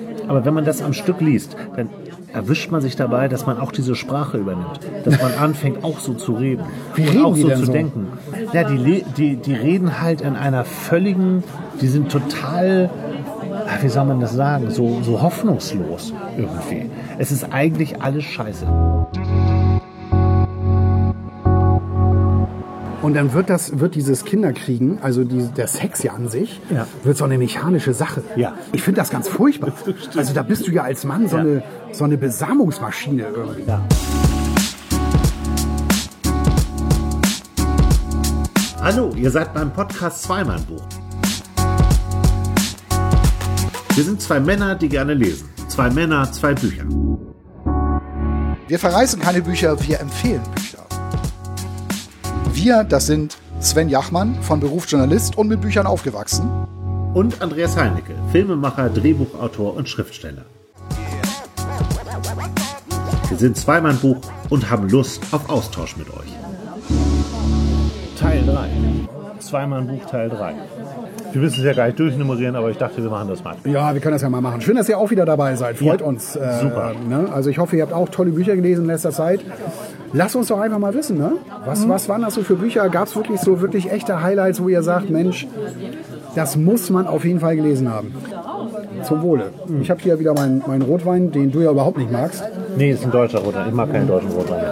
Aber wenn man das am Stück liest, dann erwischt man sich dabei, dass man auch diese Sprache übernimmt. Dass man anfängt, auch so zu reden. Wie und reden auch die so denn zu so? denken. Ja, die reden halt in einer völligen, die sind total, wie soll man das sagen, so hoffnungslos irgendwie. Es ist eigentlich alles scheiße. Und dann wird dieses Kinderkriegen, also der Sex ja an sich, wird so eine mechanische Sache. Ja. Ich finde das ganz furchtbar. Also da bist du ja als Mann so eine Besamungsmaschine irgendwie. Ja. Hallo, ihr seid beim Podcast Zweimann-Buch. Wir sind zwei Männer, die gerne lesen. Zwei Männer, zwei Bücher. Wir verreißen keine Bücher, wir empfehlen Bücher. Wir, das sind Sven Jachmann, von Beruf Journalist und mit Büchern aufgewachsen. Und Andreas Heinecke, Filmemacher, Drehbuchautor und Schriftsteller. Wir sind Zweimann-Buch und haben Lust auf Austausch mit euch. Teil 3. Zweimann-Buch Teil 3. Wir müssen es ja gar nicht durchnummerieren, aber ich dachte, wir machen das mal. Ja, wir können das ja mal machen. Schön, dass ihr auch wieder dabei seid. Freut uns. Super. Ne? Also ich hoffe, ihr habt auch tolle Bücher gelesen in letzter Zeit. Lasst uns doch einfach mal wissen, ne? Was waren das so für Bücher? Gab es wirklich echte Highlights, wo ihr sagt, Mensch, das muss man auf jeden Fall gelesen haben? Zum Wohle. Ich habe hier wieder meinen Rotwein, den du ja überhaupt nicht magst. Nee, ist ein deutscher Rotwein. Ich mag keinen deutschen Rotwein.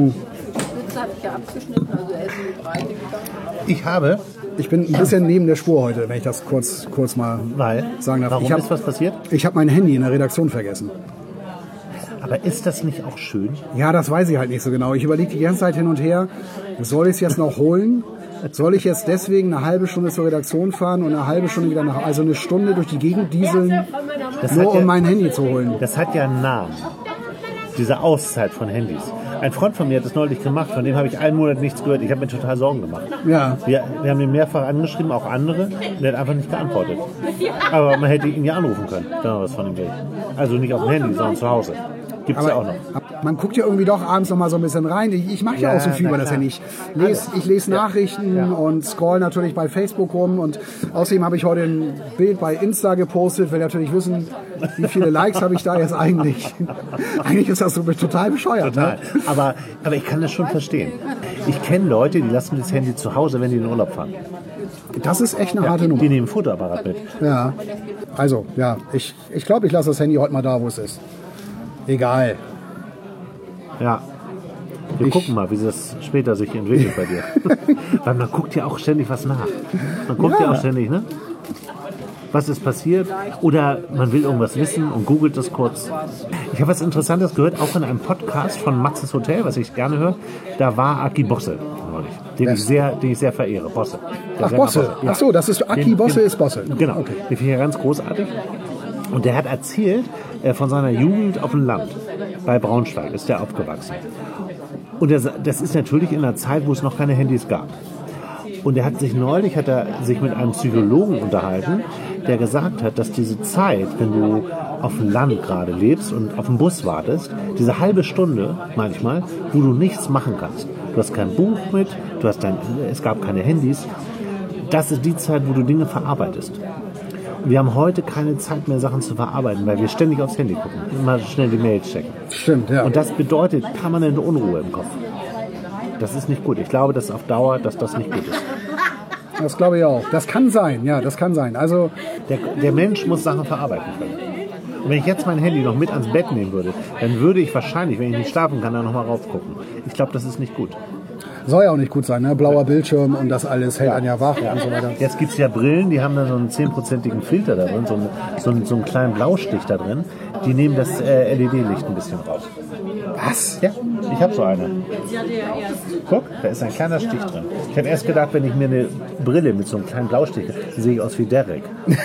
Ich bin ein bisschen neben der Spur heute, wenn ich das kurz mal sagen darf. Warum ist was passiert? Ich habe mein Handy in der Redaktion vergessen. Aber ist das nicht auch schön? Ja, das weiß ich halt nicht so genau. Ich überlege die ganze Zeit hin und her, soll ich es jetzt noch holen? Soll ich jetzt deswegen eine halbe Stunde zur Redaktion fahren und eine halbe Stunde wieder also eine Stunde durch die Gegend dieseln, um mein Handy zu holen? Das hat ja einen Namen. Diese Auszeit von Handys. Ein Freund von mir hat das neulich gemacht, von dem habe ich einen Monat nichts gehört. Ich habe mir total Sorgen gemacht. Ja. Wir haben ihn mehrfach angeschrieben, auch andere, und er hat einfach nicht geantwortet. Aber man hätte ihn ja anrufen können, wenn man was von ihm will. Also nicht auf dem Handy, sondern zu Hause. Gibt es ja auch noch. Man guckt ja irgendwie doch abends noch mal so ein bisschen rein. Ich mache ja auch so viel über das Handy. Ich lese Nachrichten und scroll natürlich bei Facebook rum. Und außerdem habe ich heute ein Bild bei Insta gepostet. Will natürlich wissen, wie viele Likes habe ich da jetzt eigentlich. Eigentlich ist das so total bescheuert. Total. Ne? Aber ich kann das schon verstehen. Ich kenne Leute, die lassen das Handy zu Hause, wenn die in den Urlaub fahren. Das ist echt eine harte Nummer. Die nehmen ein Fotoapparat mit. Ja. Also, ja, ich glaube, ich lasse das Handy heute mal da, wo es ist. Egal. Ja. Wir gucken mal, wie das später sich entwickelt bei dir. Weil man guckt ja auch ständig was nach. Man guckt ja auch ständig, ne? Was ist passiert? Oder man will irgendwas wissen und googelt das kurz. Ich habe was Interessantes gehört, auch in einem Podcast von Maxes Hotel, was ich gerne höre. Da war Aki Bosse neulich, den ich sehr verehre. Bosse. Ach, Bosse. Ja. Ach so, das ist Aki Bosse ist Bosse. Genau. Okay. Den finde ich ja ganz großartig. Und der hat erzählt von seiner Jugend auf dem Land. Bei Braunschweig ist der aufgewachsen. Und das ist natürlich in einer Zeit, wo es noch keine Handys gab. Und er hat sich mit einem Psychologen unterhalten, der gesagt hat, dass diese Zeit, wenn du auf dem Land gerade lebst und auf dem Bus wartest, diese halbe Stunde manchmal, wo du nichts machen kannst. Du hast kein Buch mit, es gab keine Handys. Das ist die Zeit, wo du Dinge verarbeitest. Wir haben heute keine Zeit mehr, Sachen zu verarbeiten, weil wir ständig aufs Handy gucken, immer schnell die Mails checken. Stimmt, ja. Und das bedeutet permanente Unruhe im Kopf. Das ist nicht gut. Ich glaube, dass auf Dauer, dass das nicht gut ist. Das glaube ich auch. Das kann sein, ja, das kann sein. Also der Mensch muss Sachen verarbeiten können. Und wenn ich jetzt mein Handy noch mit ans Bett nehmen würde, dann würde ich wahrscheinlich, wenn ich nicht schlafen kann, da nochmal raufgucken. Ich glaube, das ist nicht gut. Soll ja auch nicht gut sein, ne? Blauer Bildschirm und das alles hält einen ja wach und so weiter. Jetzt gibt es ja Brillen, die haben da so einen 10%igen Filter da drin, so einen kleinen Blaustich da drin. Die nehmen das LED-Licht ein bisschen raus. Was? Ja, ich habe so eine. Guck, da ist ein kleiner Stich drin. Ich habe erst gedacht, wenn ich mir eine Brille mit so einem kleinen Blaustich, dann sehe ich aus wie Derek.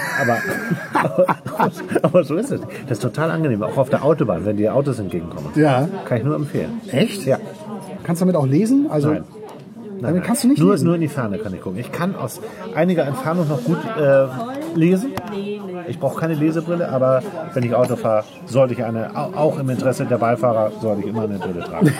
Aber so ist es. Das ist total angenehm, auch auf der Autobahn, wenn die Autos entgegenkommen. Ja. Kann ich nur empfehlen. Echt? Ja. Kannst du damit auch lesen? Also, Nein. Damit kannst du nicht lesen? Nur in die Ferne kann ich gucken. Ich kann aus einiger Entfernung noch gut lesen. Ich brauche keine Lesebrille, aber wenn ich Auto fahre, sollte ich auch im Interesse der Beifahrer, sollte ich immer eine Brille tragen.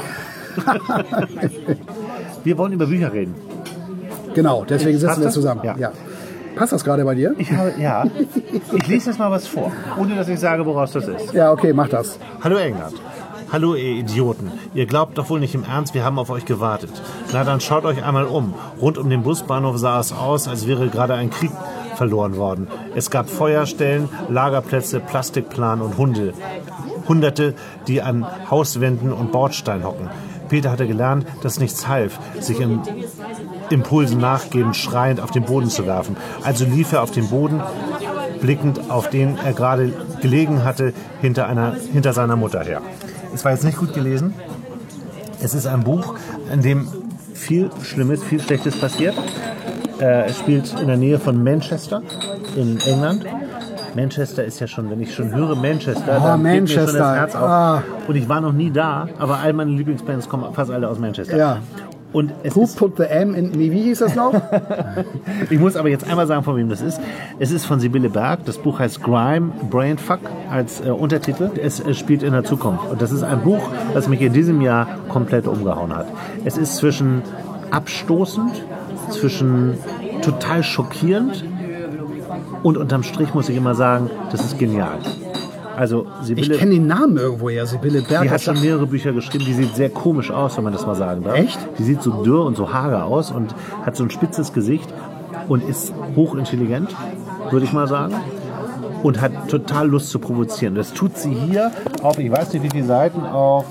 Wir wollen über Bücher reden. Genau, deswegen sitzen wir Passt das? zusammen. Ja. Ja. Passt das gerade bei dir? Ich lese jetzt mal was vor, ohne dass ich sage, woraus das ist. Ja, okay, mach das. Hallo England. Hallo ihr Idioten. Ihr glaubt doch wohl nicht im Ernst, wir haben auf euch gewartet. Na dann schaut euch einmal um. Rund um den Busbahnhof sah es aus, als wäre gerade ein Krieg verloren worden. Es gab Feuerstellen, Lagerplätze, Plastikplan und Hunderte, die an Hauswänden und Bordsteinen hocken. Peter hatte gelernt, dass nichts half, sich im Impulsen nachgebend, schreiend auf den Boden zu werfen. Also lief er auf den Boden, blickend auf den er gerade gelegen hatte, hinter seiner Mutter her. Es war jetzt nicht gut gelesen. Es ist ein Buch, in dem viel Schlimmes, viel Schlechtes passiert. Es spielt in der Nähe von Manchester in England. Manchester ist ja schon, wenn ich schon höre Manchester, dann geht mir schon das Herz auf. Und ich war noch nie da, aber all meine Lieblingsbands kommen fast alle aus Manchester. Ja. Und Who put the M in me? Wie hieß das noch? Ich muss aber jetzt einmal sagen, von wem das ist. Es ist von Sibylle Berg. Das Buch heißt Grime, Brainfuck als Untertitel. Es spielt in der Zukunft. Und das ist ein Buch, das mich in diesem Jahr komplett umgehauen hat. Es ist zwischen abstoßend, zwischen total schockierend und unterm Strich muss ich immer sagen, das ist genial. Also Sibylle, ich kenne den Namen irgendwoher, Sibylle Berg. Die hat schon mehrere Bücher geschrieben, die sieht sehr komisch aus, wenn man das mal sagen darf. Echt? Die sieht so dürr und so hager aus und hat so ein spitzes Gesicht und ist hochintelligent, würde ich mal sagen. Und hat total Lust zu provozieren. Das tut sie hier auf, ich weiß nicht wie viele Seiten, auf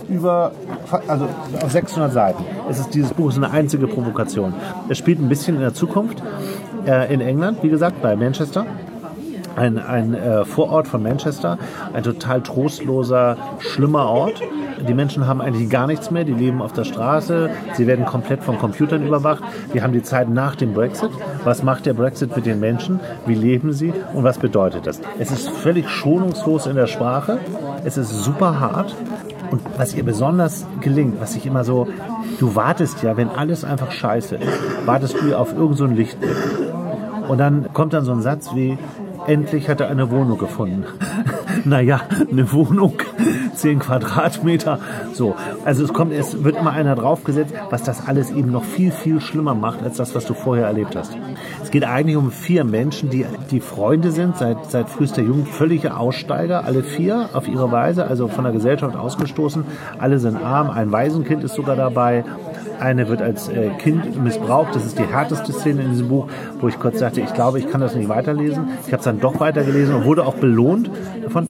600 Seiten. Dieses Buch ist eine einzige Provokation. Es spielt ein bisschen in der Zukunft, in England, wie gesagt, bei Manchester. Ein Vorort von Manchester, ein total trostloser, schlimmer Ort. Die Menschen haben eigentlich gar nichts mehr, die leben auf der Straße, sie werden komplett von Computern überwacht. Wir haben die Zeit nach dem Brexit. Was macht der Brexit mit den Menschen? Wie leben sie und was bedeutet das? Es ist völlig schonungslos in der Sprache, es ist super hart und was ihr besonders gelingt, was ich immer so, du wartest ja, wenn alles einfach scheiße ist, wartest du auf irgend so ein Lichtblick. Und dann kommt dann so ein Satz wie, endlich hat er eine Wohnung gefunden. Naja, eine Wohnung, 10 Quadratmeter. So, also es wird immer einer draufgesetzt, was das alles eben noch viel, viel schlimmer macht, als das, was du vorher erlebt hast. Es geht eigentlich um 4 Menschen, die Freunde sind, seit frühester Jugend, völlige Aussteiger, alle 4 auf ihre Weise, also von der Gesellschaft ausgestoßen. Alle sind arm, ein Waisenkind ist sogar dabei. Eine wird als Kind missbraucht. Das ist die härteste Szene in diesem Buch, wo ich kurz sagte, ich glaube, ich kann das nicht weiterlesen. Ich habe es dann doch weitergelesen und wurde auch belohnt davon.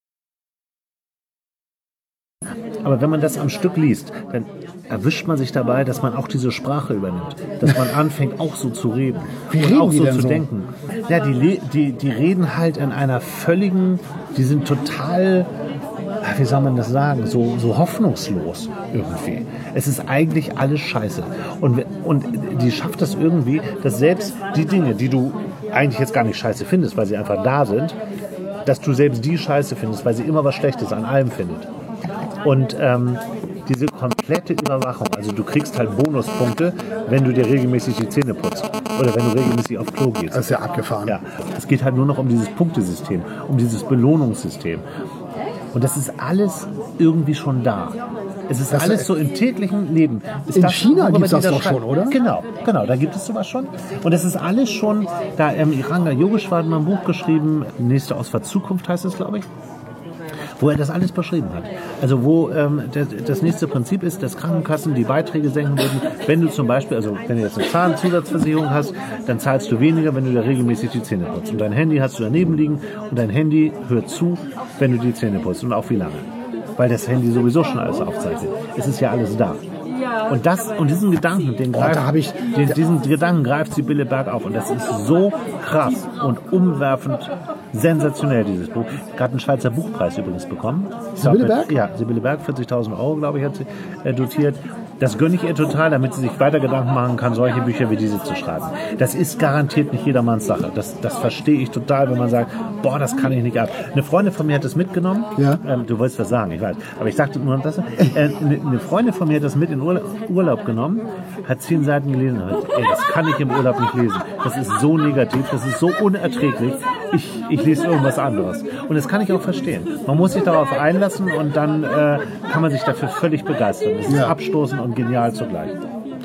Aber wenn man das am Stück liest, dann erwischt man sich dabei, dass man auch diese Sprache übernimmt. Dass man anfängt, auch so zu reden. Und auch so zu denken. Ja, die reden halt in einer völligen, die sind total, wie soll man das sagen, so hoffnungslos irgendwie. Es ist eigentlich alles scheiße. Und die schafft das irgendwie, dass selbst die Dinge, die du eigentlich jetzt gar nicht scheiße findest, weil sie einfach da sind, dass du selbst die scheiße findest, weil sie immer was Schlechtes an allem findet. Und diese komplette Überwachung, also du kriegst halt Bonuspunkte, wenn du dir regelmäßig die Zähne putzt oder wenn du regelmäßig auf Klo gehst. Das ist ja abgefahren. Ja, es geht halt nur noch um dieses Punktesystem, um dieses Belohnungssystem. Und das ist alles irgendwie schon da. Es ist alles so im täglichen Leben. In China gibt es das doch schon, oder? Genau, da gibt es sowas schon. Und es ist alles schon, da Iranga Yogeshwar hat mal ein Buch geschrieben, Nächste Ausfahrt Zukunft heißt es, glaube ich, wo er das alles beschrieben hat. Also wo das nächste Prinzip ist, dass Krankenkassen die Beiträge senken würden. Wenn du zum Beispiel, also wenn du jetzt eine Zahnzusatzversicherung hast, dann zahlst du weniger, wenn du dir regelmäßig die Zähne putzt. Und dein Handy hast du daneben liegen und dein Handy hört zu, wenn du die Zähne putzt und auch wie lange. Weil das Handy sowieso schon alles aufzeichnet. Es ist ja alles da. Und diesen Gedanken, diesen Gedanken greift Sibylle Berg auf. Und das ist so krass und umwerfend, sensationell, dieses Buch. Gerade einen Schweizer Buchpreis übrigens bekommen. Sibylle Berg? Ja, Sibylle Berg, 40.000 €, glaube ich, hat sie dotiert. Das gönne ich ihr total, damit sie sich weiter Gedanken machen kann, solche Bücher wie diese zu schreiben. Das ist garantiert nicht jedermanns Sache. Das verstehe ich total, wenn man sagt, boah, das kann ich nicht ab. Eine Freundin von mir hat das mitgenommen. Ja. Du wolltest was sagen, ich weiß. Aber ich sagte nur das. Eine Freundin von mir hat das mit in Urlaub genommen, hat 10 Seiten gelesen und hat gesagt, ey, das kann ich im Urlaub nicht lesen. Das ist so negativ, das ist so unerträglich. Ich lese irgendwas anderes. Und das kann ich auch verstehen. Man muss sich darauf einlassen und dann kann man sich dafür völlig begeistern. Das ist abstoßend und genial zugleich.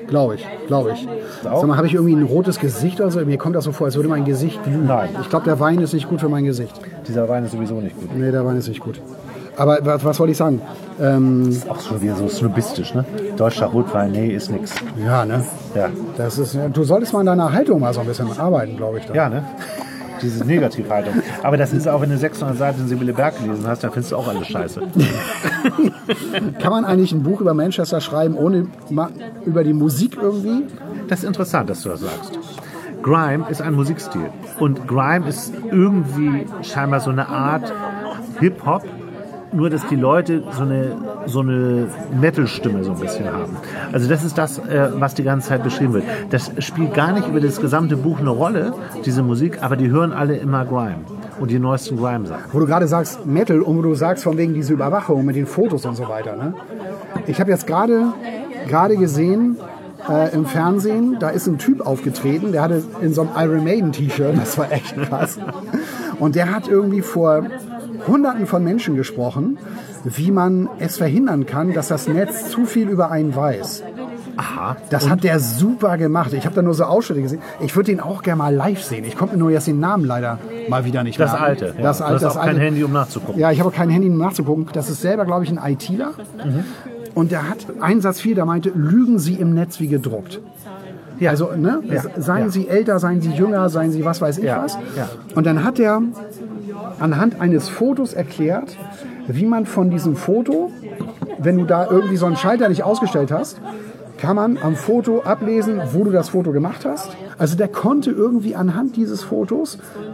Glaube ich. Sag mal, habe ich irgendwie ein rotes Gesicht oder so? Mir kommt das so vor, als würde mein Gesicht glühen. Nein. Ich glaube, der Wein ist nicht gut für mein Gesicht. Dieser Wein ist sowieso nicht gut. Nee, der Wein ist nicht gut. Aber was wollte ich sagen? Auch schon wieder so snobistisch, ne? Deutscher Rotwein, nee, ist nix. Ja, ne? Ja. Du solltest mal an deiner Haltung mal so ein bisschen arbeiten, glaube ich. Da. Ja, ne? Diese Negativhaltung. Aber das ist auch, wenn du 600 Seiten Sibylle Berg gelesen hast, dann findest du auch alles scheiße. Kann man eigentlich ein Buch über Manchester schreiben, ohne über die Musik irgendwie? Das ist interessant, dass du das sagst. Grime ist ein Musikstil. Und Grime ist irgendwie scheinbar so eine Art Hip-Hop, nur dass die Leute so eine Metal-Stimme so ein bisschen haben. Also das ist das, was die ganze Zeit beschrieben wird. Das spielt gar nicht über das gesamte Buch eine Rolle, diese Musik, aber die hören alle immer Grime und die neuesten Grime-Sachen. Wo du gerade sagst Metal und wo du sagst von wegen diese Überwachung mit den Fotos und so weiter. Ne? Ich habe jetzt gerade gesehen im Fernsehen, da ist ein Typ aufgetreten, der hatte in so einem Iron Maiden T-Shirt, das war echt krass. Und der hat irgendwie vor Hunderten von Menschen gesprochen, wie man es verhindern kann, dass das Netz zu viel über einen weiß. Aha. Das hat der super gemacht. Ich habe da nur so Ausschnitte gesehen. Ich würde den auch gerne mal live sehen. Ich konnte mir nur jetzt den Namen leider mal wieder nicht merken. Das alte. Ja. Das alte. Du hast auch kein Handy, um nachzugucken. Ja, ich habe auch kein Handy, um nachzugucken. Das ist selber, glaube ich, ein ITler. Und der hat einen Satz viel, der meinte, lügen Sie im Netz wie gedruckt. Ja. Also, ne? Ja. Seien Sie älter, seien Sie jünger, seien Sie was weiß ich was. Ja. Und dann hat er anhand eines Fotos erklärt, wie man von diesem Foto, wenn du da irgendwie so einen Schalter nicht ausgestellt hast, kann man am Foto ablesen, wo du das Foto gemacht hast. Also der konnte irgendwie anhand dieses Fotos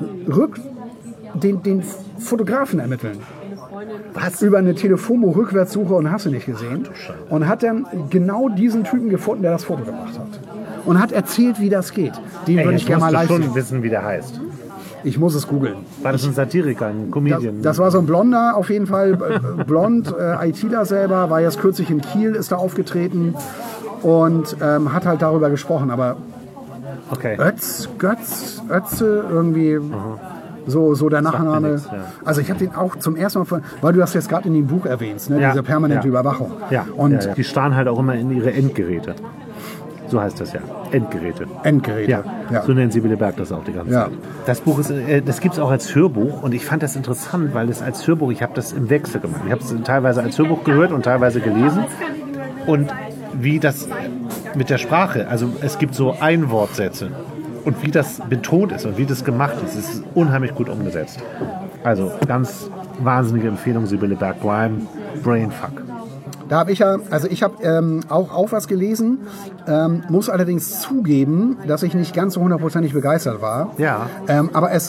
den Fotografen ermitteln. Was? Über eine Telefonbuch-Rückwärtssuche und hast du nicht gesehen. Und hat dann genau diesen Typen gefunden, der das Foto gemacht hat. Und hat erzählt, wie das geht. Den würde ich gerne mal live sehen. Schon wissen, wie der heißt. Ich muss es googeln. War das ein Satiriker, ein Comedian? Das war so ein Blonder, auf jeden Fall. Blond, ITler selber, war jetzt kürzlich in Kiel, ist da aufgetreten und hat halt darüber gesprochen. Aber okay. Ötze, irgendwie so der Nachname. Nichts, ja. Also ich habe den auch zum ersten Mal, weil du das jetzt gerade in dem Buch erwähnst, ne? Diese permanente Überwachung. Ja. Und die starren halt auch immer in ihre Endgeräte. So heißt das ja. Endgeräte. Ja. So nennt Sibylle Berg das auch die ganze Zeit. Das Buch das gibt es auch als Hörbuch und ich fand das interessant, weil es als Hörbuch, ich habe das im Wechsel gemacht. Ich habe es teilweise als Hörbuch gehört und teilweise gelesen. Und wie das mit der Sprache, also es gibt so Einwortsätze und wie das betont ist und wie das gemacht ist, ist unheimlich gut umgesetzt. Also ganz wahnsinnige Empfehlung, Sibylle Berg, Grime, Brainfuck. Da habe ich auch was gelesen, muss allerdings zugeben, dass ich nicht ganz so hundertprozentig begeistert war. Ja. Aber als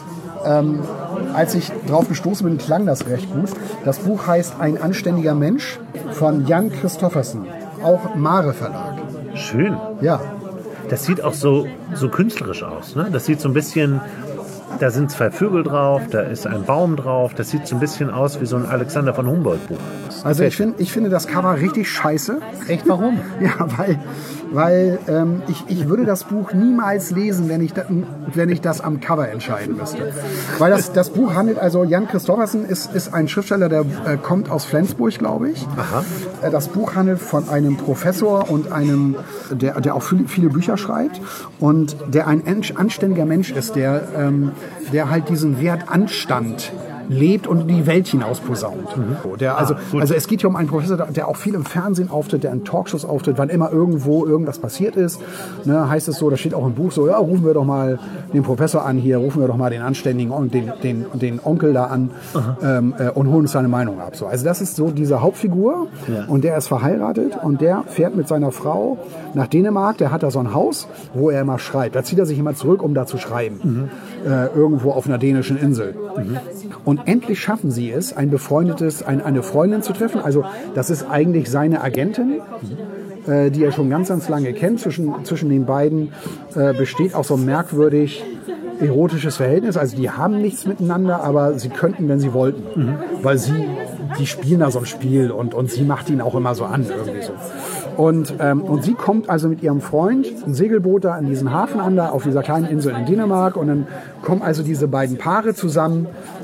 ich drauf gestoßen bin, klang das recht gut. Das Buch heißt Ein anständiger Mensch von Jan Christoffersen, auch Mare Verlag. Schön. Ja. Das sieht auch so künstlerisch aus, ne? Das sieht so ein bisschen, da sind 2 Vögel drauf, da ist ein Baum drauf, das sieht so ein bisschen aus wie so ein Alexander von Humboldt Buch. Also ich finde das Cover richtig scheiße. Echt, warum? Ja, weil ich würde das Buch niemals lesen, wenn ich das am Cover entscheiden müsste. Weil das Buch handelt, also Jan Christoffersen ist ein Schriftsteller, der kommt aus Flensburg, glaube ich. Aha. Das Buch handelt von einem Professor und einem, der auch viele Bücher schreibt und der ein anständiger Mensch ist, der halt diesen Wert Anstand lebt und in die Welt hinaus posaunt. Also es geht hier um einen Professor, der auch viel im Fernsehen auftritt, der in Talkshows auftritt, wann immer irgendwo irgendwas passiert ist. Ne, heißt es so, da steht auch im Buch so, ja, rufen wir doch mal den Professor an hier, rufen wir doch mal den Anständigen und den Onkel da an und holen uns seine Meinung ab. So, also das ist so diese Hauptfigur und der ist verheiratet und der fährt mit seiner Frau nach Dänemark, der hat da so ein Haus, wo er immer schreibt. Da zieht er sich immer zurück, um da zu schreiben. Irgendwo auf einer dänischen Insel. Und endlich schaffen sie es, eine Freundin zu treffen. Also das ist eigentlich seine Agentin, die er schon ganz, ganz lange kennt. Zwischen den beiden besteht auch so ein merkwürdig erotisches Verhältnis. Also die haben nichts miteinander, aber sie könnten, wenn sie wollten. Weil die spielen da so ein Spiel und sie macht ihn auch immer so an irgendwie so. Und sie kommt also mit ihrem Freund, ein Segelboot da in diesen Hafen an, da auf dieser kleinen Insel in Dänemark. Und dann kommen also diese beiden Paare zusammen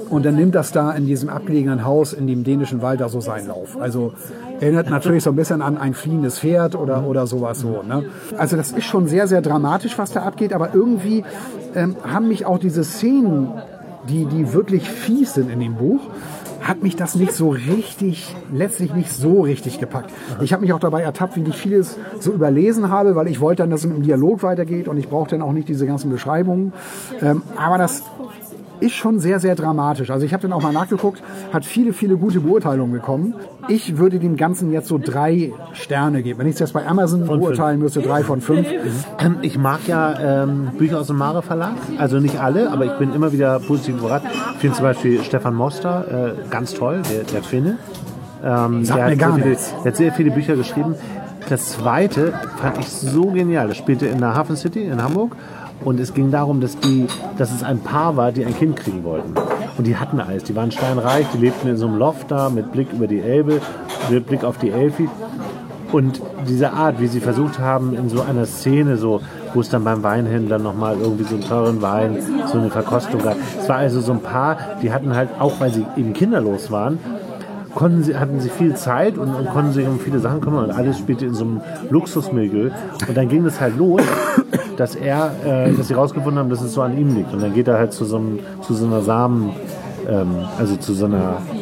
Und dann nimmt das da in diesem abgelegenen Haus in dem dänischen Wald da so seinen Lauf. Also erinnert natürlich so ein bisschen an ein fliehendes Pferd oder sowas so. Ne? Also das ist schon sehr, sehr dramatisch, was da abgeht. Aber irgendwie haben mich auch diese Szenen, die wirklich fies sind in dem Buch, hat mich das nicht so richtig, letztlich nicht so richtig gepackt. Ich habe mich auch dabei ertappt, wie ich vieles so überlesen habe, weil ich wollte dann, dass es im Dialog weitergeht und ich brauche dann auch nicht diese ganzen Beschreibungen. Aber das ist schon sehr, sehr dramatisch. Also ich habe dann auch mal nachgeguckt, hat viele, viele gute Beurteilungen bekommen. Ich würde dem Ganzen jetzt so 3 Sterne geben. Wenn ich es jetzt bei Amazon beurteilen müsste, 3 von 5. Ich mag ja Bücher aus dem Mare Verlag, also nicht alle, aber ich bin immer wieder positiv überrascht. Ich finde zum Beispiel Stefan Moster ganz toll, der Finne. Der hat sehr viele Bücher geschrieben. Das zweite fand ich so genial. Das spielte in der Hafen City in Hamburg. Und es ging darum, dass es ein Paar war, die ein Kind kriegen wollten. Und die hatten alles. Die waren steinreich, die lebten in so einem Loft da mit Blick über die Elbe, mit Blick auf die Elfi. Und diese Art, wie sie versucht haben, in so einer Szene, so, wo es dann beim Weinhändler nochmal irgendwie so einen teuren Wein, so eine Verkostung gab. Es war also so ein Paar, die hatten halt, auch weil sie eben kinderlos waren, hatten sie viel Zeit und konnten sich um viele Sachen kümmern und alles spielte in so einem Luxusmilieu. Und dann ging es halt los, dass sie rausgefunden haben, dass es so an ihm liegt. Und dann geht er halt zu so einer Samen, also zu so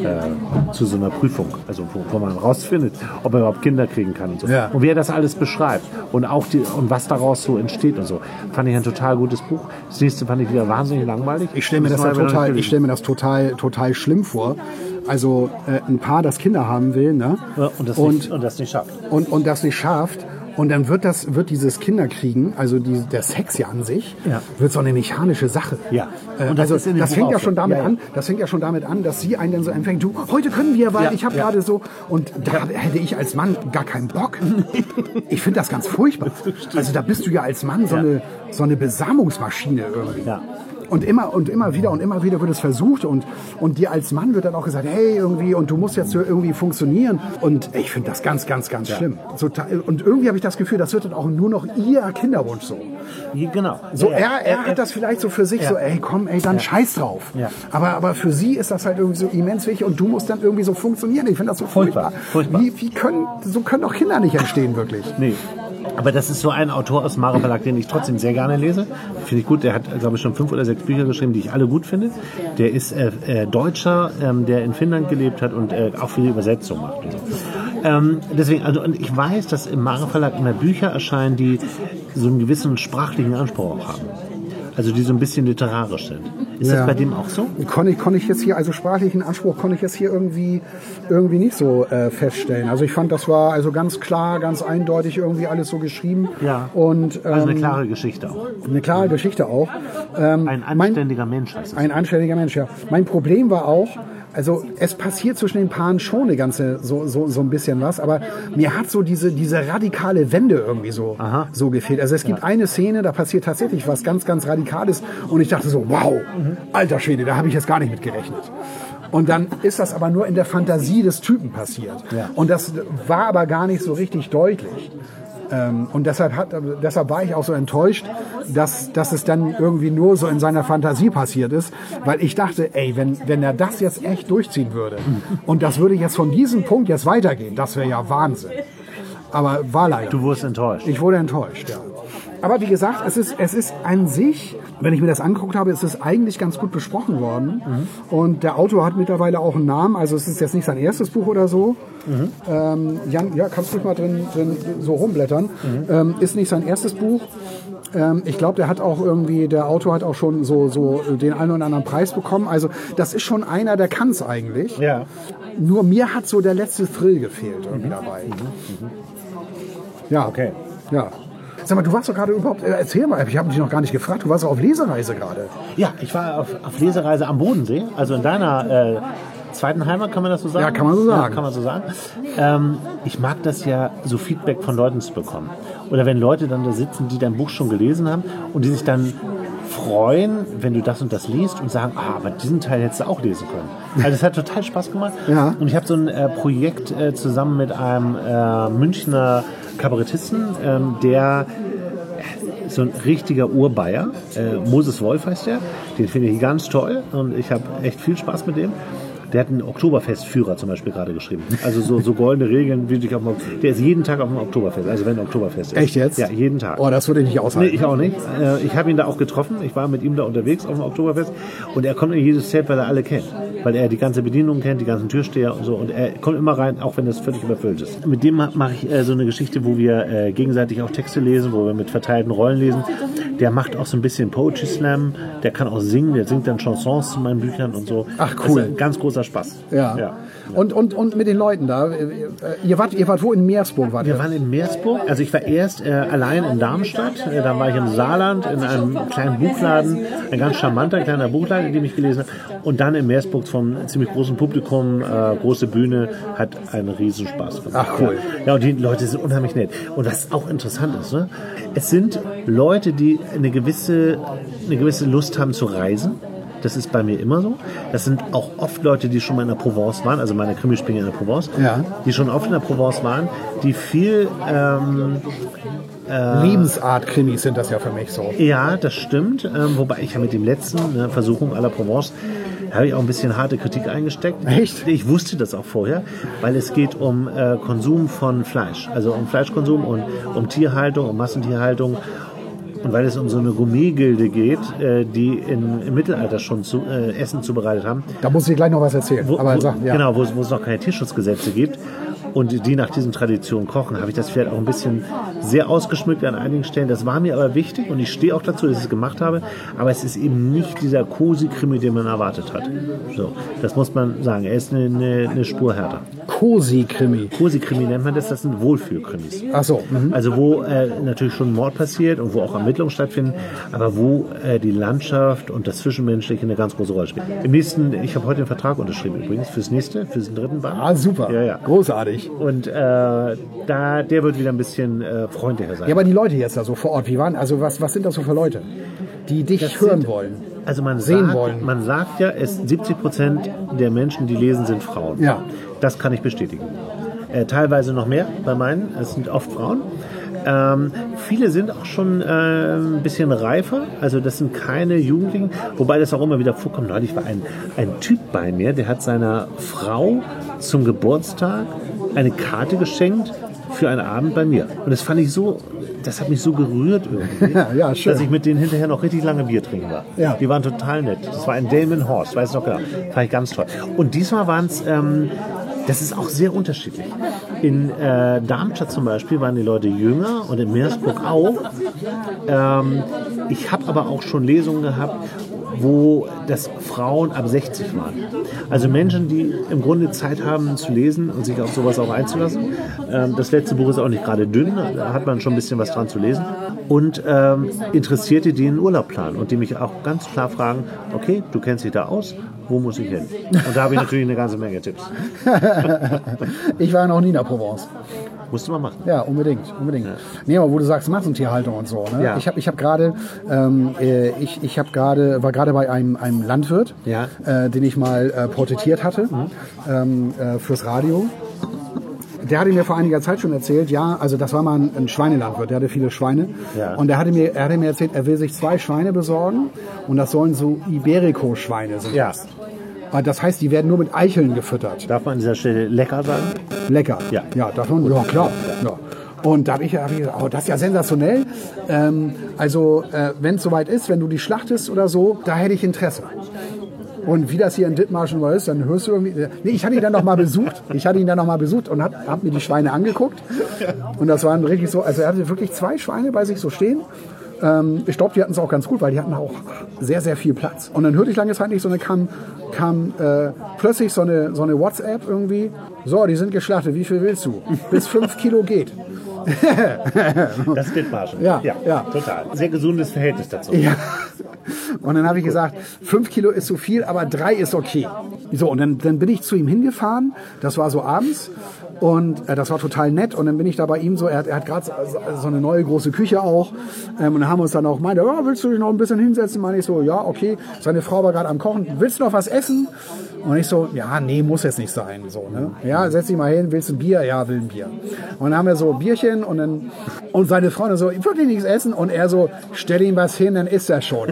einer Prüfung, also wo man rausfindet, ob er überhaupt Kinder kriegen kann und so. Ja. Und wie er das alles beschreibt und auch und was daraus so entsteht und so, fand ich ein total gutes Buch. Das nächste fand ich wieder wahnsinnig langweilig. Ich stelle mir das total schlimm vor. Also ein Paar, das Kinder haben will, ne? Ja, und das nicht schafft. Und das nicht schafft. Und dann wird dieses Kinderkriegen, also der Sex ja an sich, wird so eine mechanische Sache. Ja. Und das fängt ja schon damit an. Das fängt ja schon damit an, dass sie einen dann so empfängt. Du, heute können wir, weil ich habe gerade so. Und da hätte ich als Mann gar keinen Bock. Ich finde das ganz furchtbar. Also da bist du ja als Mann so eine Besamungsmaschine irgendwie. Ja. Und immer wieder wird es versucht und dir als Mann wird dann auch gesagt, hey, irgendwie, und du musst jetzt irgendwie funktionieren. Und ich finde das ganz, ganz, ganz schlimm. Und irgendwie habe ich das Gefühl, das wird dann auch nur noch ihr Kinderwunsch so. Genau. So, er hat das vielleicht so für sich so, ey, komm, ey, dann scheiß drauf. Ja. Aber für sie ist das halt irgendwie so immens wichtig und du musst dann irgendwie so funktionieren. Ich finde das so furchtbar. So können doch Kinder nicht entstehen, wirklich. Nee. Aber das ist so ein Autor aus dem Mare Verlag, den ich trotzdem sehr gerne lese. Finde ich gut. Der hat, glaube ich, schon 5 oder 6 Bücher geschrieben, die ich alle gut finde. Der ist Deutscher, der in Finnland gelebt hat und auch viele Übersetzungen macht. Und so. Deswegen, und ich weiß, dass im Mare Verlag immer Bücher erscheinen, die so einen gewissen sprachlichen Anspruch auch haben. Also die so ein bisschen literarisch sind. Ist das bei dem auch so? Konnte ich jetzt hier, also sprachlichen Anspruch konnte ich jetzt hier irgendwie nicht so feststellen. Also ich fand, das war also ganz klar, ganz eindeutig irgendwie alles so geschrieben. Ja. Und, also eine klare Geschichte auch. Eine klare Geschichte auch. Ein anständiger Mensch heißt es. Ein anständiger Mensch, ja. Mein Problem war auch, also es passiert zwischen den Paaren schon eine ganze so ein bisschen was, aber mir hat so diese radikale Wende irgendwie so gefehlt. Also es gibt eine Szene, da passiert tatsächlich was ganz, ganz Radikales und ich dachte so, wow, alter Schwede, da habe ich jetzt gar nicht mit gerechnet. Und dann ist das aber nur in der Fantasie des Typen passiert. Ja. Und das war aber gar nicht so richtig deutlich. Und deshalb war ich auch so enttäuscht, dass es dann irgendwie nur so in seiner Fantasie passiert ist, weil ich dachte, ey, wenn er das jetzt echt durchziehen würde und das würde jetzt von diesem Punkt jetzt weitergehen, das wäre ja Wahnsinn. Aber war leider. Du wurdest enttäuscht. Ich wurde enttäuscht, ja. Aber wie gesagt, es ist an sich, wenn ich mir das angeguckt habe, ist es eigentlich ganz gut besprochen worden. Mhm. Und der Autor hat mittlerweile auch einen Namen, also es ist jetzt nicht sein erstes Buch oder so. Mhm. Jan, ja, kannst du mal drin so rumblättern. Mhm. Ist nicht sein erstes Buch. Ich glaube, der Autor hat auch schon so den einen oder anderen Preis bekommen. Also das ist schon einer, der kann es eigentlich. Ja. Nur mir hat so der letzte Thrill gefehlt irgendwie dabei. Ja, okay. Ja. Sag mal, du warst doch gerade überhaupt, erzähl mal, ich habe dich noch gar nicht gefragt, du warst doch auf Lesereise gerade. Ja, ich war auf Lesereise am Bodensee, also in deiner zweiten Heimat, kann man das so sagen? Ja, kann man so sagen. Ja, kann man so sagen. Ich mag das ja, so Feedback von Leuten zu bekommen. Oder wenn Leute dann da sitzen, die dein Buch schon gelesen haben und die sich dann freuen, wenn du das und das liest und sagen, aber diesen Teil hättest du auch lesen können. Also es hat total Spaß gemacht. Ja. Und ich habe so ein Projekt zusammen mit einem Münchner Kabarettisten, der so ein richtiger Urbayer. Moses Wolf heißt der. Den finde ich ganz toll und ich habe echt viel Spaß mit dem. Der hat einen Oktoberfestführer zum Beispiel gerade geschrieben. Also so goldene Regeln, wie sich auf dem der ist jeden Tag auf dem Oktoberfest, also wenn Oktoberfest ist. Echt jetzt? Ja, jeden Tag. Oh, das würde ich nicht aushalten. Nee, ich auch nicht. Ich habe ihn da auch getroffen. Ich war mit ihm da unterwegs auf dem Oktoberfest und er kommt in jedes Zelt, weil er alle kennt. Weil er die ganze Bedienung kennt, die ganzen Türsteher und so. Und er kommt immer rein, auch wenn das völlig überfüllt ist. Mit dem mache ich so eine Geschichte, wo wir gegenseitig auch Texte lesen, wo wir mit verteilten Rollen lesen. Der macht auch so ein bisschen Poetry Slam. Der kann auch singen. Der singt dann Chansons zu meinen Büchern und so. Ach, cool. Das ist ein ganz großer Spaß. Ja. Und mit den Leuten da. Ihr wart wo? In Meersburg? Wir waren in Meersburg. Also ich war erst allein in Darmstadt. Dann war ich im Saarland in einem kleinen Buchladen. Ein ganz charmanter kleiner Buchladen, in dem ich gelesen habe. Und dann in Meersburg vom ziemlich großen Publikum, große Bühne, hat einen riesen Spaß gemacht. Ach, cool. Ja, und die Leute sind unheimlich nett. Und was auch interessant ist, ne? Es sind Leute, die eine gewisse Lust haben zu reisen. Das ist bei mir immer so. Das sind auch oft Leute, die schon mal in der Provence waren, also meine Krimis spielen in der Provence, die schon oft in der Provence waren, die viel Lebensart-Krimis sind das ja für mich so. Ja, das stimmt. Wobei ich ja mit dem letzten, Versuchung à la Provence, habe ich auch ein bisschen harte Kritik eingesteckt. Echt? Ich wusste das auch vorher, weil es geht um Konsum von Fleisch. Also um Fleischkonsum und um Tierhaltung, um Massentierhaltung. Und weil es um so eine Gourmet-Gilde geht, die im Mittelalter schon Essen zubereitet haben. Da muss ich gleich noch was erzählen. Genau, wo es noch keine Tierschutzgesetze gibt. Und die nach diesen Traditionen kochen, habe ich das vielleicht auch ein bisschen sehr ausgeschmückt an einigen Stellen. Das war mir aber wichtig und ich stehe auch dazu, dass ich es gemacht habe. Aber es ist eben nicht dieser Cosi-Krimi, den man erwartet hat. So, das muss man sagen. Er ist eine Spur härter. Cosi-Krimi? Cosi-Krimi nennt man das. Das sind Wohlfühlkrimis. Ach so. Mhm. Also wo natürlich schon Mord passiert und wo auch Ermittlungen stattfinden, aber wo die Landschaft und das Zwischenmenschliche eine ganz große Rolle spielt. Ich habe heute den Vertrag unterschrieben übrigens für den dritten Band. Ah, super. Ja. Großartig. Und der wird wieder ein bisschen freundlicher sein. Ja, aber die Leute jetzt da so vor Ort, was sind das so für Leute, die dich hören wollen? Also man sagt ja, 70% der Menschen, die lesen, sind Frauen. Ja. Das kann ich bestätigen. Teilweise noch mehr bei meinen. Es sind oft Frauen. Viele sind auch schon ein bisschen reifer, also das sind keine Jugendlichen, wobei das auch immer wieder vorkommt. Neulich war ein Typ bei mir, der hat seiner Frau zum Geburtstag eine Karte geschenkt für einen Abend bei mir. Und das fand ich so, das hat mich so gerührt irgendwie, ja, schön. dass ich mit denen hinterher noch richtig lange Bier trinken war. Ja. Die waren total nett. Das war ein Damon Horst, weiß ich noch genau. Fand ich ganz toll. Und diesmal waren es das ist auch sehr unterschiedlich. In Darmstadt zum Beispiel waren die Leute jünger und in Meersburg auch. Ich habe aber auch schon Lesungen gehabt, wo das Frauen ab 60 waren. Also Menschen, die im Grunde Zeit haben zu lesen und sich auf sowas auch einzulassen. Das letzte Buch ist auch nicht gerade dünn, da hat man schon ein bisschen was dran zu lesen. Und Interessierte, die einen Urlaub planen und die mich auch ganz klar fragen, okay, du kennst dich da aus, wo muss ich hin? Und da habe ich natürlich eine ganze Menge Tipps. Ich war noch nie in der Provence. Musst du mal machen. Ja, unbedingt. Ja. Nee, aber wo du sagst Massentierhaltung und so. Ne? Ja. Ich habe gerade, war gerade bei einem Landwirt, ja. Den ich mal porträtiert hatte fürs Radio. Der hatte mir vor einiger Zeit schon erzählt, also das war mal ein Schweinelandwirt, der hatte viele Schweine. Ja. Und er hatte mir erzählt, er will sich 2 Schweine besorgen und das sollen so Iberico-Schweine sein. Ja. Das heißt, die werden nur mit Eicheln gefüttert. Darf man an dieser Stelle lecker sagen? Lecker? Ja. Ja, darf man? Ja, klar. Ja. Und da habe ich gesagt, oh, das ist ja sensationell. Wenn es soweit ist, wenn du die schlachtest oder so, da hätte ich Interesse. Und wie das hier in Dithmarschen war ist, dann hörst du irgendwie... Nee, ich hatte ihn dann noch mal besucht. Und hab mir die Schweine angeguckt. Und das waren wirklich so... Also er hatte wirklich 2 Schweine bei sich so stehen. Ich glaube, die hatten es auch ganz gut, weil die hatten auch sehr, sehr viel Platz. Und dann hörte ich lange Zeit nicht, kam plötzlich so eine WhatsApp irgendwie. So, die sind geschlachtet, wie viel willst du? Bis 5 Kilo geht. Das ist Dithmarschen. Ja. Total. Sehr gesundes Verhältnis dazu. Ja. Und dann habe ich gesagt, 5 Kilo ist zu viel, aber 3 ist okay. So, und dann bin ich zu ihm hingefahren, das war so abends und das war total nett und dann bin ich da bei ihm so, er hat gerade so eine neue große Küche auch und dann haben wir uns dann auch gemeint, oh, willst du dich noch ein bisschen hinsetzen? Meine ich so, ja, okay. Seine Frau war gerade am Kochen, willst du noch was essen? Und ich so, ja, nee, muss jetzt nicht sein. So, ne? Ja, setz dich mal hin, willst du ein Bier? Ja, will ein Bier. Und dann haben wir so Bierchen und seine Frau so, ich würde nichts essen und er so, stell ihm was hin, dann isst er schon.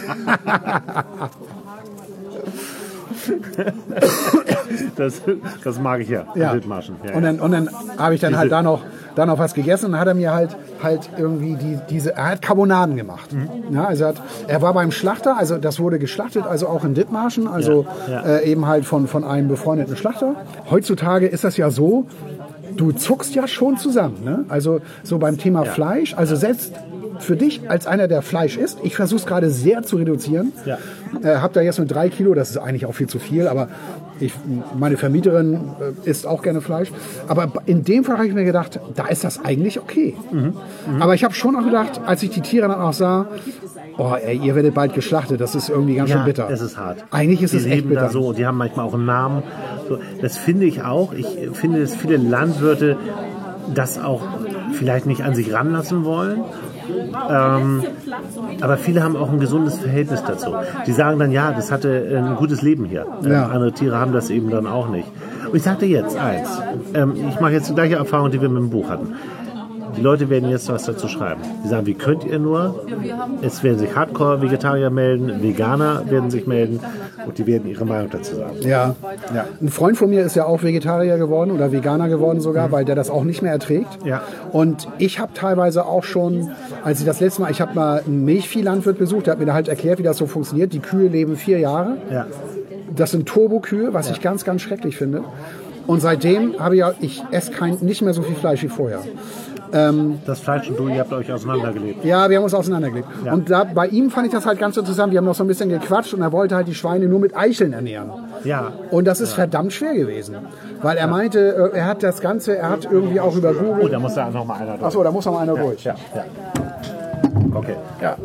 Das mag ich ja. Ja. Ja, und dann habe ich dann halt da noch was gegessen und dann hat er mir halt irgendwie er hat Carbonaden gemacht. Ja, also er war beim Schlachter, also das wurde geschlachtet, also auch in Dithmarschen, also eben halt von einem befreundeten Schlachter. Heutzutage ist das ja so, du zuckst ja schon zusammen, ne? Also so beim Thema Fleisch, also selbst für dich als einer, der Fleisch isst, ich versuche es gerade sehr zu reduzieren. Ja. Hab da jetzt nur 3 Kilo, das ist eigentlich auch viel zu viel, aber meine Vermieterin isst auch gerne Fleisch. Aber in dem Fall habe ich mir gedacht, da ist das eigentlich okay. Aber ich habe schon auch gedacht, als ich die Tiere dann auch sah, oh ey, ihr werdet bald geschlachtet, das ist irgendwie ganz schön bitter. Es ist hart. Eigentlich ist es echt bitter. Da so, die haben manchmal auch einen Namen. So, das finde ich auch. Ich finde, dass viele Landwirte das auch vielleicht nicht an sich ranlassen wollen. Aber viele haben auch ein gesundes Verhältnis dazu. Die sagen dann, ja, das hatte ein gutes Leben hier. Andere Tiere haben das eben dann auch nicht. Und ich sagte jetzt eins. Ich mache jetzt die gleiche Erfahrung, die wir mit dem Buch hatten. Die Leute werden jetzt was dazu schreiben. Die sagen, wie könnt ihr nur? Es werden sich Hardcore-Vegetarier melden, Veganer werden sich melden und die werden ihre Meinung dazu sagen. Ja. Ein Freund von mir ist ja auch Vegetarier geworden oder Veganer geworden sogar, weil der das auch nicht mehr erträgt. Ja. Und ich habe teilweise auch schon, als ich das letzte Mal, ich habe mal einen Milchviehlandwirt besucht, der hat mir da halt erklärt, wie das so funktioniert. Die Kühe leben 4 Jahre. Ja. Das sind Turbokühe, was ich ganz, ganz schrecklich finde. Und seitdem ich esse nicht mehr so viel Fleisch wie vorher. Das Fleisch und du, ihr habt euch auseinandergelebt. Ja, wir haben uns auseinandergelebt. Ja. Und bei ihm fand ich das halt ganz interessant. Wir haben noch so ein bisschen gequatscht und er wollte halt die Schweine nur mit Eicheln ernähren. Ja. Und das ist verdammt schwer gewesen. Weil er meinte, er hat irgendwie auch über Google... Oh, da muss da noch mal einer durch. Achso, da muss noch mal einer durch. Ja. Okay. Ja.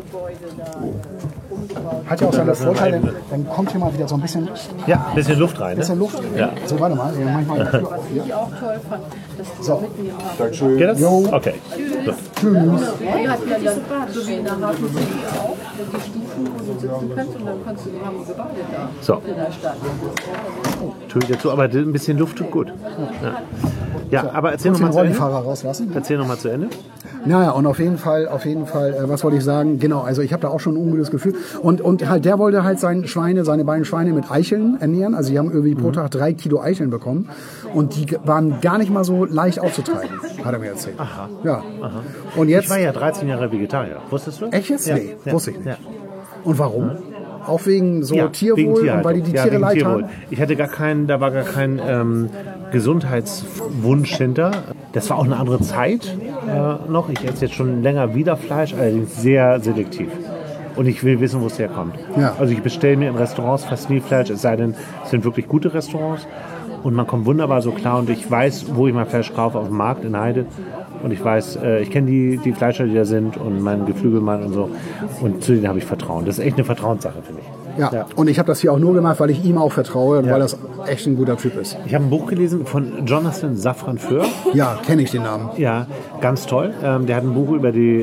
Hat ja auch seine Vorteile, dann kommt hier mal wieder so ein bisschen... Ja, ein bisschen Luft rein. Bisschen Luft. Ja. So, warte mal. Manchmal die Tür auf hier. Die auch toll fand. So. Dankeschön. Geht das? Jo. Okay. So. Tschüss. Die hat ja dann so wie in der Hafen auch die Stufen, wo du sitzen kannst und dann kannst du haben gebadet da. So. In der Stadt. Tür dazu, aber ein bisschen Luft tut gut. Ja, aber erzähl nochmal zu Ende. Rauslassen. Erzähl nochmal zu Ende. Naja, und auf jeden Fall, was wollte ich sagen? Genau, also ich habe da auch schon ein ungutes Gefühl. Und halt, der wollte halt seine beiden Schweine mit Eicheln ernähren. Also die haben irgendwie pro Tag 3 Kilo Eicheln bekommen. Und die waren gar nicht mal so leicht aufzutreiben, hat er mir erzählt. Aha. Ja. Aha. Und jetzt, ich war ja 13 Jahre Vegetarier. Wusstest du? Echt jetzt? Ja. Nee, Ja. wusste ich nicht. Ja. Und warum? Ja. Auch wegen so Tierwohl wegen und weil die Tiere wegen leid Tierwohl. haben? Ich hatte da war gar kein Gesundheitswunsch hinter. Das war auch eine andere Zeit noch. Ich esse jetzt schon länger wieder Fleisch, allerdings sehr selektiv. Und ich will wissen, wo es herkommt. Ja. Also ich bestelle mir in Restaurants fast nie Fleisch, es sei denn, es sind wirklich gute Restaurants. Und man kommt wunderbar so klar und ich weiß, wo ich mein Fleisch kaufe, auf dem Markt in Heide. Und ich weiß, ich kenne die Fleischer, die da sind und meinen Geflügelmann und so. Und zu denen habe ich Vertrauen. Das ist echt eine Vertrauenssache, finde ich. Ja. Und ich habe das hier auch nur gemacht, weil ich ihm auch vertraue und weil das echt ein guter Typ ist. Ich habe ein Buch gelesen von Jonathan Safran Foer. Ja, kenne ich den Namen. Ja, ganz toll. Der hat ein Buch über die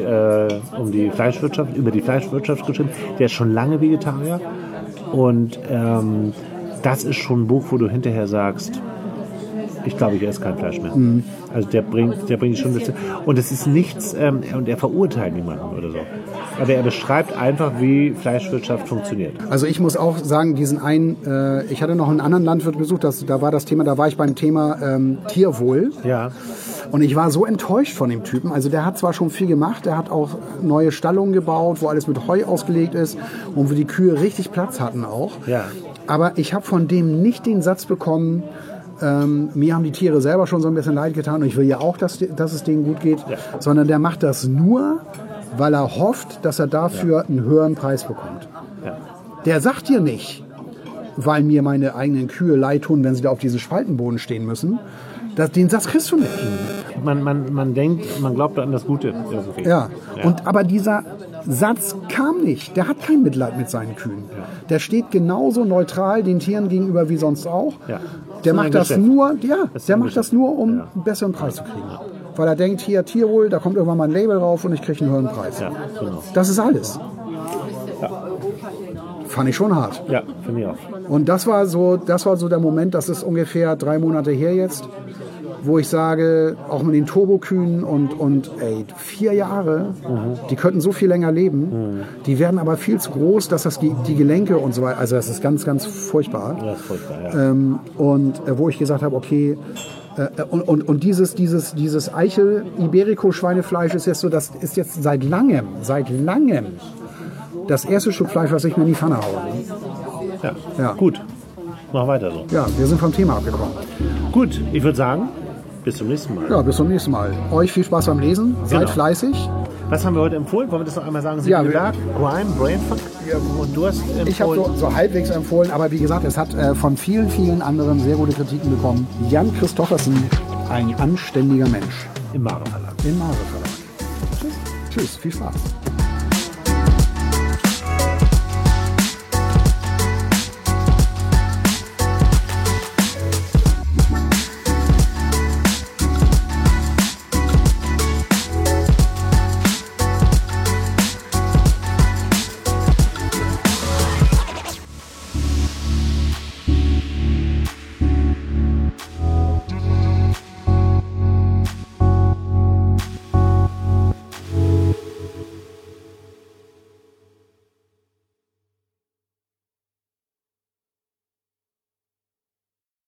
Fleischwirtschaft geschrieben. Der ist schon lange Vegetarier. Und das ist schon ein Buch, wo du hinterher sagst, ich glaube, ich esse kein Fleisch mehr. Mhm. Also der bringt schon das. Und es ist nichts, und er verurteilt niemanden oder so. Aber er beschreibt einfach, wie Fleischwirtschaft funktioniert. Also ich muss auch sagen, ich hatte noch einen anderen Landwirt besucht, da war ich beim Thema Tierwohl. Ja. Und ich war so enttäuscht von dem Typen. Also der hat zwar schon viel gemacht, der hat auch neue Stallungen gebaut, wo alles mit Heu ausgelegt ist und wo die Kühe richtig Platz hatten auch. Ja. Aber ich habe von dem nicht den Satz bekommen, mir haben die Tiere selber schon so ein bisschen leid getan und ich will ja auch, dass es denen gut geht, sondern der macht das nur, weil er hofft, dass er dafür einen höheren Preis bekommt. Ja. Der sagt dir nicht, weil mir meine eigenen Kühe leid tun, wenn sie da auf diesem Spaltenboden stehen müssen. Den Satz kriegst du nicht. Man denkt, man glaubt an das Gute. Ja. Aber dieser Satz kam nicht. Der hat kein Mitleid mit seinen Kühen. Der steht genauso neutral den Tieren gegenüber wie sonst auch. Ja. Der macht das nur, um Ja. einen besseren Preis zu kriegen. Weil er denkt, hier Tierwohl, da kommt irgendwann mal ein Label drauf und ich kriege einen höheren Preis. Ja, genau. Das ist alles. Fand ich schon hart. Ja, finde ich auch. Und das war so der Moment, das ist ungefähr 3 Monate her jetzt, wo ich sage, auch mit den Turbokühen und 4 Jahre, die könnten so viel länger leben, die werden aber viel zu groß, dass das die Gelenke und so weiter, also das ist ganz, ganz furchtbar. Das ist furchtbar, ja. Wo ich gesagt habe, okay, und dieses Eichel-Iberico-Schweinefleisch ist jetzt so, das ist jetzt seit langem das erste Stück Fleisch, was ich mir in die Pfanne haue. Ja. Gut. Mach weiter so. Ja, wir sind vom Thema abgekommen. Gut, ich würde sagen, bis zum nächsten Mal. Ja, bis zum nächsten Mal. Euch viel Spaß beim Lesen. Seid Genau. fleißig. Was haben wir heute empfohlen? Wollen wir das noch einmal sagen? Ja, Dark, Grime, Brainfuck. Und du hast empfohlen. Ich habe so halbwegs empfohlen, aber wie gesagt, es hat von vielen, vielen anderen sehr gute Kritiken bekommen. Jan Christoffersen, ein anständiger Mensch. Im Mare Verlag. Im Mare Verlag. Tschüss, viel Spaß.